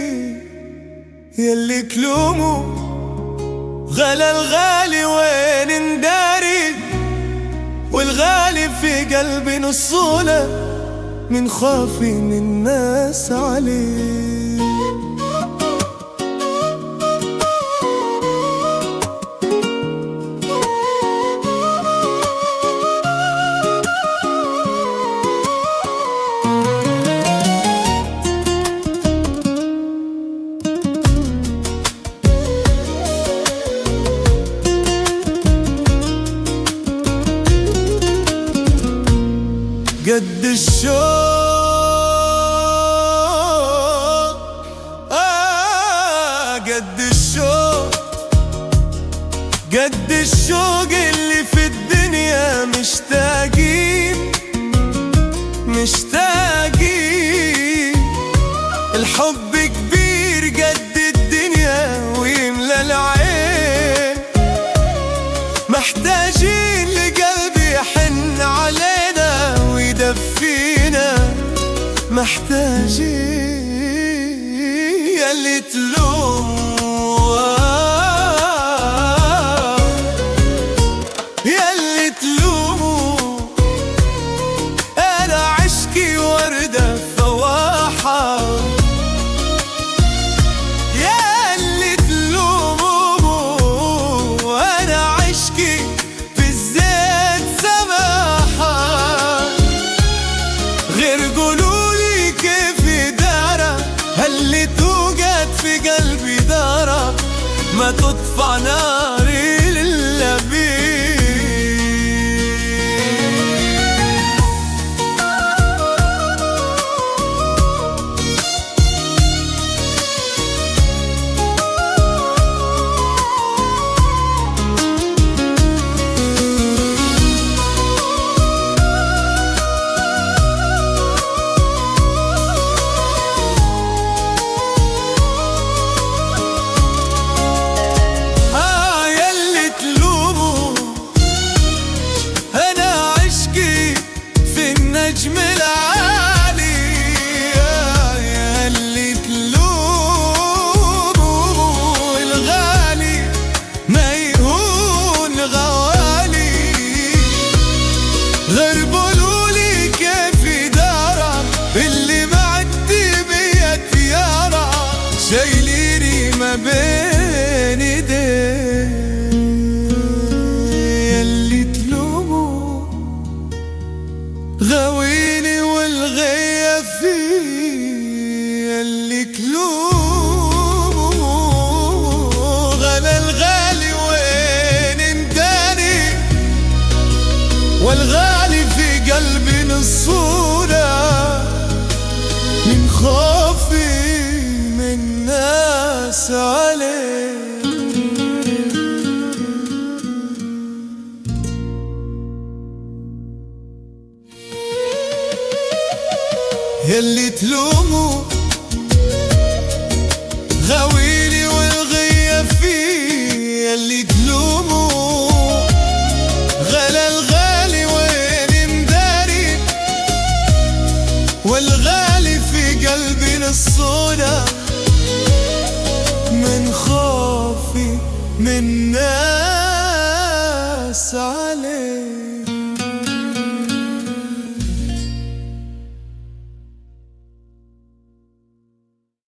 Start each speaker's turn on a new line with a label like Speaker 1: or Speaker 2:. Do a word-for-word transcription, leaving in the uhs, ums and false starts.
Speaker 1: يلي تلوموا غلا الغالي وين انداري، والغالي في قلبي نصوله من خوفي من الناس عليه. قد الشوق آه قد الشوق قد الشوق اللي في الدنيا مشتاقين مشتاقين. الحب كبير قد الدنيا ويملى العين، محتاجين لقلب يحن علينا ويدفينا، محتاجين يلي تلوموا يلي تلوموا أنا عشقي وردة فواحة، يلي تلوموا أنا عشقي في الزيت سماحة. غير قولولي كيف دارة هاللي توقد في قلبي دارة، ما تطفى ناري إلا بيه. النجم العالي يلي تلوموا الغالي ما يهون غوالي. غير قولولي كيف دارة اللي معدي بيا تيارة، شايليني ما بين ايديه. يلي تلوموا غاويني والغية فيه، اللي تلوموا غلا الغالي وين انداني، والغالي في قلبي نصورة من خوفي من الناس عليه. يلي تلوموا غاويلي والغية فيه، يلي تلوموا غلا الغالي وين مداري، والغالي في قلبي نصوله من خوفي من ناس عليه.